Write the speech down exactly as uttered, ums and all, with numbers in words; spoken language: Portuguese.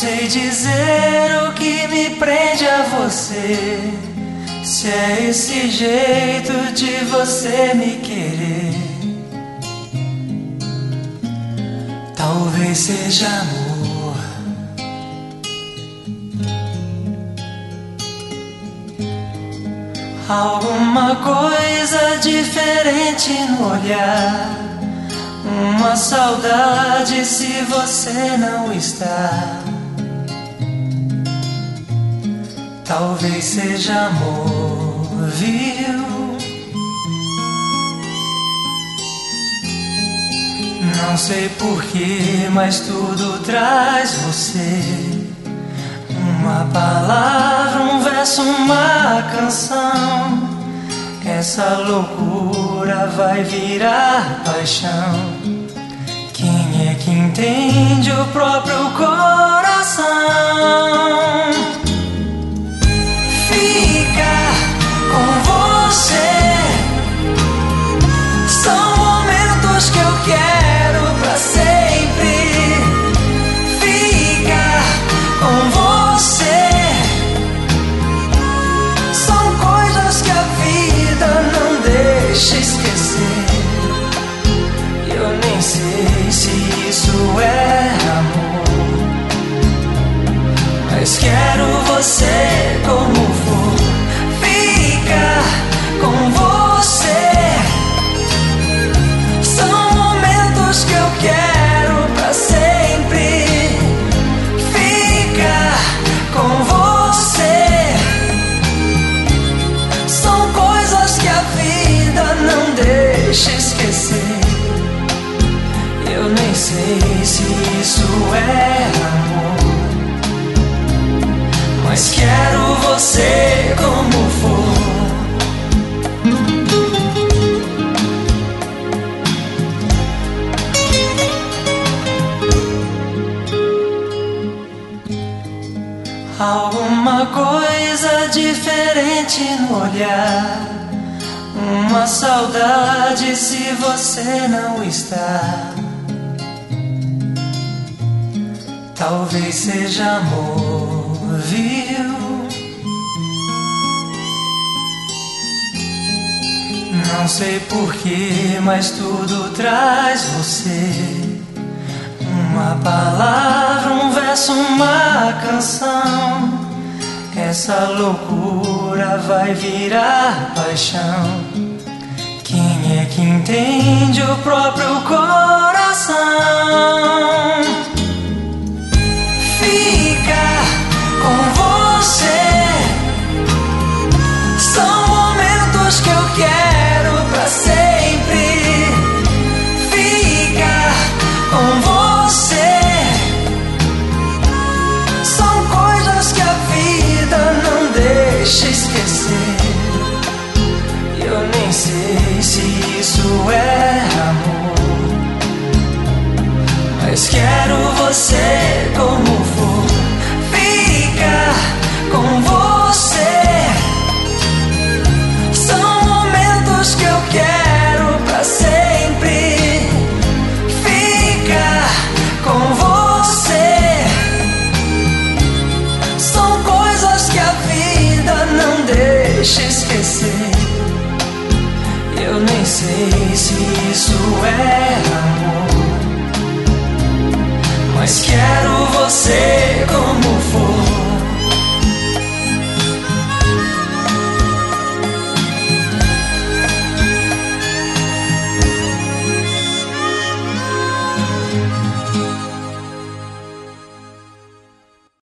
sei dizer o que me prende a você, se é esse jeito de você me querer. Talvez seja amor, alguma coisa diferente no olhar, uma saudade se você não está. Talvez seja amor, viu? Não sei porquê, mas tudo traz você. Uma palavra, um verso, uma canção. Essa loucura vai virar paixão. Quem é que entende o próprio coração? Ficar com você são momentos que eu quero pra sempre. Ficar com você são coisas que a vida não deixa esquecer. Eu nem sei se isso é amor, mas quero você como for. Ficar com você são momentos que eu quero pra sempre. Ficar com você são coisas que a vida não deixa esquecer. Eu nem sei se isso é amor, mas quero você como for. Alguma coisa diferente no olhar, uma saudade se você não está. Talvez seja amor, viu? Não sei porquê, mas tudo traz você. Uma palavra, um verso, uma canção. Essa loucura vai virar paixão. Quem é que entende o próprio coração? Ficar com você são momentos que eu quero pra sempre. Ficar com você são coisas que a vida não deixa esquecer. Eu nem sei se isso é amor, mas quero você como for. Ficar com você são momentos que eu quero pra sempre. Ficar com você são coisas que a vida não deixa esquecer. Eu nem sei se